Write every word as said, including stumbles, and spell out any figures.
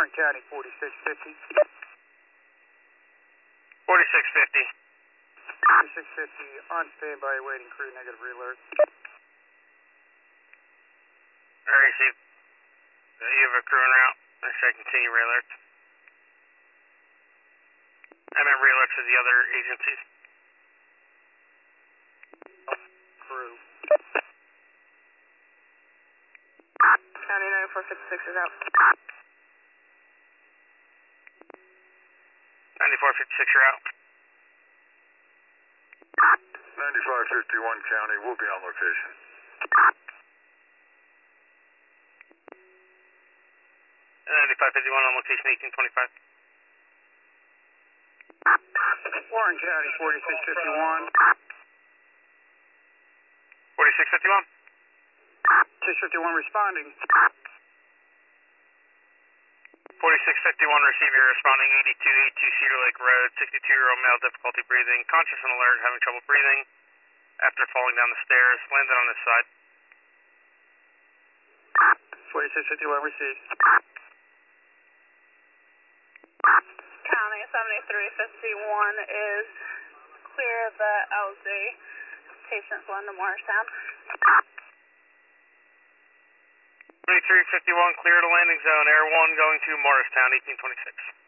Warren County, forty-six fifty. forty-six fifty. forty-six fifty, on standby, waiting crew, negative re-alert. I received. Uh, you have a crew en route. I should continue re-alerts. I meant re-alerts to the other agencies. Crew. County ninety-four fifty-six is out. ninety-four fifty-six, you're out. ninety-five fifty-one County, we'll be on location. ninety-five fifty-one on location eighteen twenty-five. Warren County, forty-six fifty-one. forty-six fifty-one. six fifty-one responding. forty-six fifty-one, receiver responding eighty-two eighty-two Cedar Lake Road, sixty-two-year-old male, difficulty breathing, conscious and alert, having trouble breathing after falling down the stairs, landed on his side. forty-six fifty-one received. County seventy-three fifty-one is clear of the L Z. Patient's going to Morristown. seventy-three fifty-one, clear to landing zone, Air one going to Morristown, eighteen twenty-six.